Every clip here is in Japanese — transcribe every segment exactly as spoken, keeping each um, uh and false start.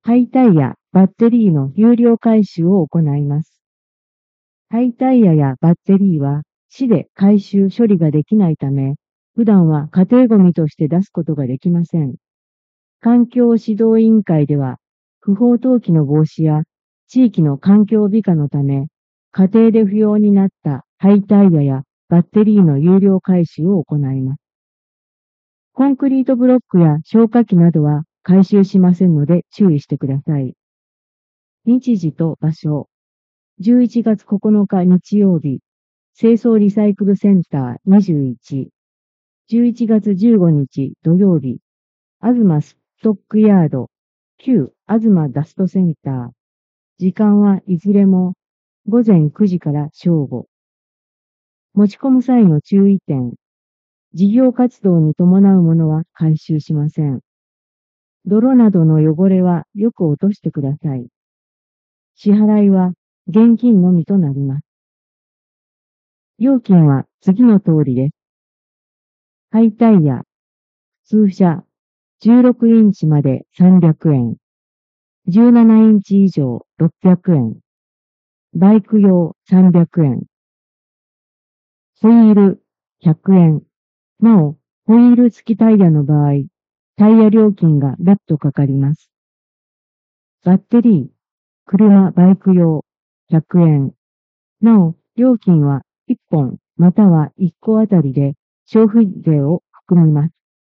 廃タイヤ、バッテリーの有料回収を行います。廃タイヤやバッテリーは市で回収処理ができないため、普段は家庭ゴミとして出すことができません。環境指導委員会では、不法投棄の防止や地域の環境美化のため、家庭で不要になった廃タイヤやバッテリーの有料回収を行います。コンクリートブロックや消火器などは回収しませんので注意してください。日時と場所。じゅういちがつここのか日曜日、清掃リサイクルセンターにじゅういち。じゅういちがつじゅうごにち土曜日、東ストックヤード、旧東ダストセンター。時間はいずれもごぜんくじから正午。持ち込む際の注意点。事業活動に伴うものは回収しません。泥などの汚れはよく落としてください。支払いは現金のみとなります。料金は次の通りです。廃タイヤ、普通車、じゅうろくインチまでさんびゃくえん。じゅうななインチ以上ろっぴゃくえん。バイク用さんびゃくえん。ホイールひゃくえん。なお、ホイール付きタイヤの場合、タイヤ料金が別途かかります。バッテリー、車、バイク用ひゃくえん。なお、料金はいっぽんまたはいっこあたりで消費税を含みます。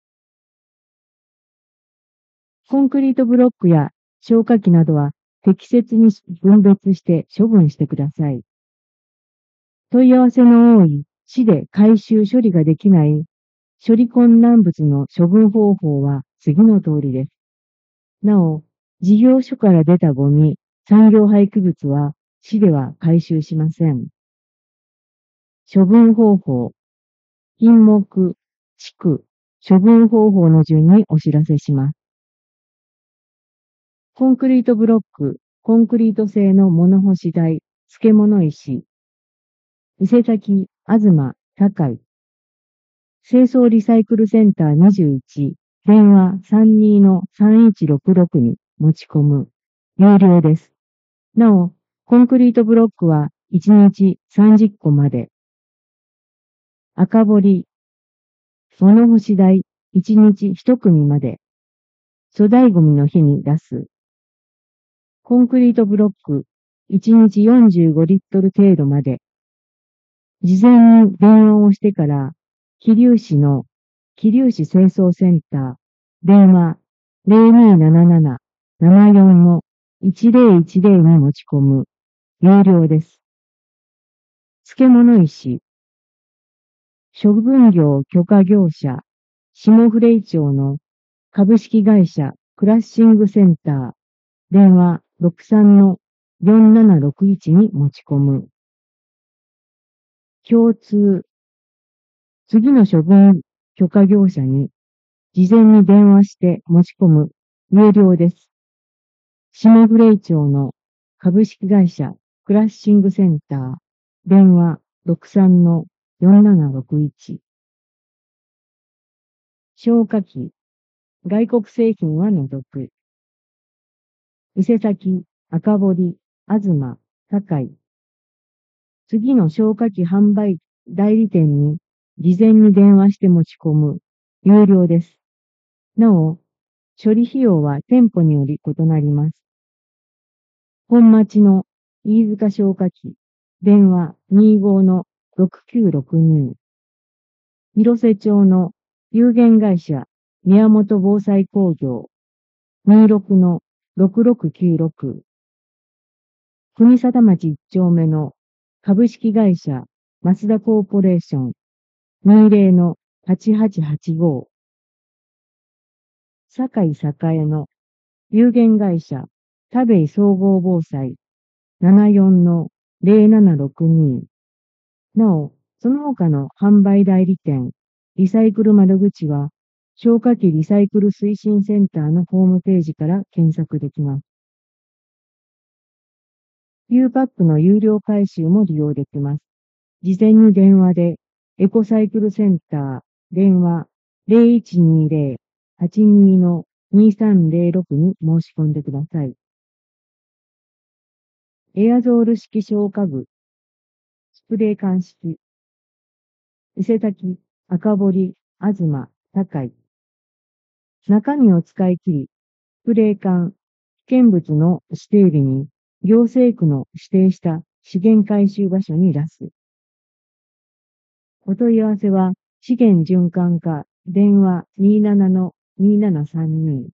コンクリートブロックや消火器などは適切に分別して処分してください。問い合わせの多い市で回収処理ができない処理困難物の処分方法は次の通りです。なお、事業所から出たゴミ、産業廃棄物は市では回収しません。処分方法、品目、地区、処分方法の順にお知らせします。コンクリートブロック、コンクリート製の物干し台、漬物石、伊勢崎、東、堺、清掃リサイクルセンターにじゅういち、電話 さんにーのさんいちろくろく に持ち込む。有料です。なお、コンクリートブロックはいちにちさんじゅっこまで。赤堀、物干し台いちにちいちくみまで。粗大ゴミの日に出す。コンクリートブロックいちにちよんじゅうごリットル程度まで。事前に電話をしてから、桐生市の桐生市清掃センター、電話 ゼロにーなななな ななよん のいちぜろいちぜろに持ち込む。有料です。漬物石、処分業許可業者、下フレイ町の株式会社クラッシングセンター、電話 ろくさんのよんななろくいち に持ち込む。共通、次の処分許可業者に事前に電話して持ち込む。有料です。下フレイ町の株式会社クラッシングセンター、電話 ろくさんのよんななろくいち。消火器、外国製品は除く。伊勢崎、赤堀、東、堺。次の消火器販売代理店に事前に電話して持ち込む。有料です。なお、処理費用は店舗により異なります。本町の飯塚消火器、電話にごのろくきゅうろくに。広瀬町の有限会社宮本防災工業、にろくのろくろくきゅうろく。国定町いっちょうめの株式会社増田コーポレーション、にじゅうのはちはちはちご。堺栄の有限会社田部井総合防災ななよんのゼロななろくに。なお、その他の販売代理店、リサイクル窓口は、消火器リサイクル推進センターのホームページから検索できます。U パックの有料回収も利用できます。事前に電話で、エコサイクルセンター、電話 ゼロいちにーゼロ はちにーのにさんぜろろくに申し込んでください。エアゾール式消火具、スプレー缶式、伊勢崎、赤堀、東、高い。中身を使い切り、スプレー缶、危険物の指定日に、行政区の指定した資源回収場所に出す。お問い合わせは、資源循環課、電話にーななのにーななさんに。